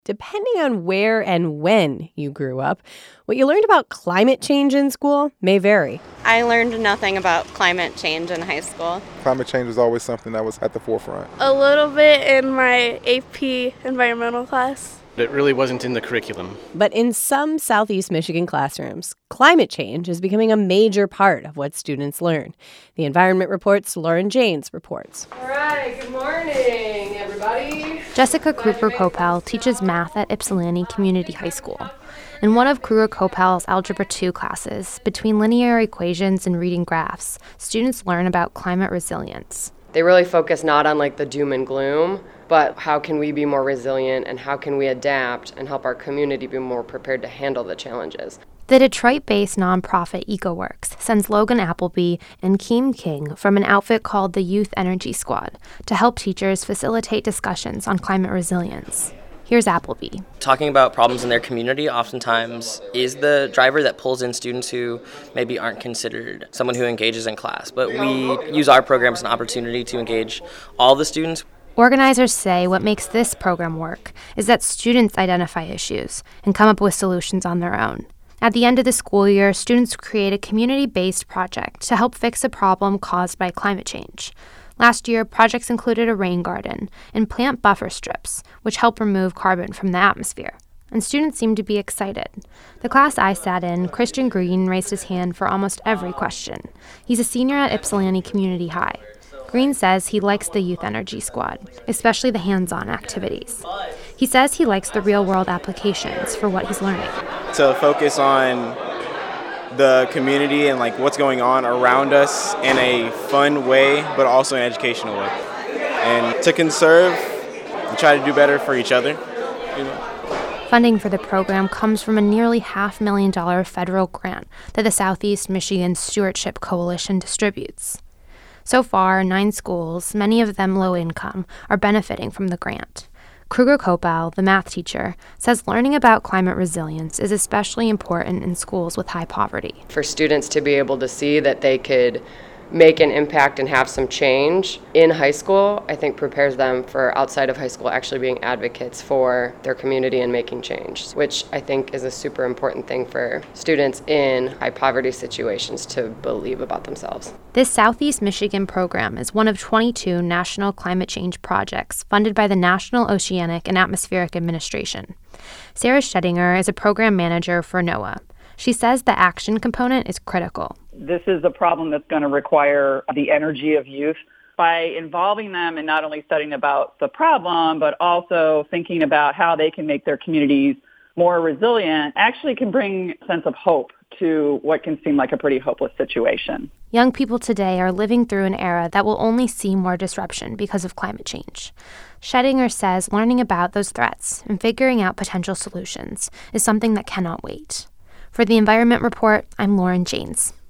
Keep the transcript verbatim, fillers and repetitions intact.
Depending on where and when you grew up, what you learned about climate change in school may vary. I learned nothing about climate change in high school. Climate change was always something that was at the forefront. A little bit in my A P environmental class. It really wasn't in the curriculum. But in some Southeast Michigan classrooms, climate change is becoming a major part of what students learn. The Environment Report's Lauren Janes reports. All right, good morning, everybody. Jessica Kruper-Kopel teaches math at Ypsilanti Community High School. In one of Kruger-Kopel's Algebra two classes, between linear equations and reading graphs, students learn about climate resilience. They really focus not on like the doom and gloom, but how can we be more resilient and how can we adapt and help our community be more prepared to handle the challenges. The Detroit-based nonprofit EcoWorks sends Logan Appleby and Keem King from an outfit called the Youth Energy Squad to help teachers facilitate discussions on climate resilience. Here's Appleby. Talking about problems in their community oftentimes is the driver that pulls in students who maybe aren't considered someone who engages in class. But we use our program as an opportunity to engage all the students. Organizers say what makes this program work is that students identify issues and come up with solutions on their own. At the end of the school year, students create a community-based project to help fix a problem caused by climate change. Last year, projects included a rain garden and plant buffer strips, which help remove carbon from the atmosphere. And students seemed to be excited. The class I sat in, Christian Green raised his hand for almost every question. He's a senior at Ypsilanti Community High. Green says he likes the Youth Energy Squad, especially the hands-on activities. He says he likes the real-world applications for what he's learning. To focus on the community and like what's going on around us in a fun way, but also an educational way. And to conserve and try to do better for each other. You know. Funding for the program comes from a nearly half million dollar federal grant that the Southeast Michigan Stewardship Coalition distributes. So far, nine schools, many of them low income, are benefiting from the grant. Kruger-Kopel, the math teacher, says learning about climate resilience is especially important in schools with high poverty. For students to be able to see that they could make an impact and have some change in high school, I think prepares them for outside of high school actually being advocates for their community and making change, which I think is a super important thing for students in high poverty situations to believe about themselves. This Southeast Michigan program is one of twenty-two national climate change projects funded by the National Oceanic and Atmospheric Administration. Sarah Schettinger is a program manager for NOAA. She says the action component is critical. This is a problem that's going to require the energy of youth. By involving them in not only studying about the problem, but also thinking about how they can make their communities more resilient, actually can bring a sense of hope to what can seem like a pretty hopeless situation. Young people today are living through an era that will only see more disruption because of climate change. Schettinger says learning about those threats and figuring out potential solutions is something that cannot wait. For the Environment Report, I'm Lauren Janes.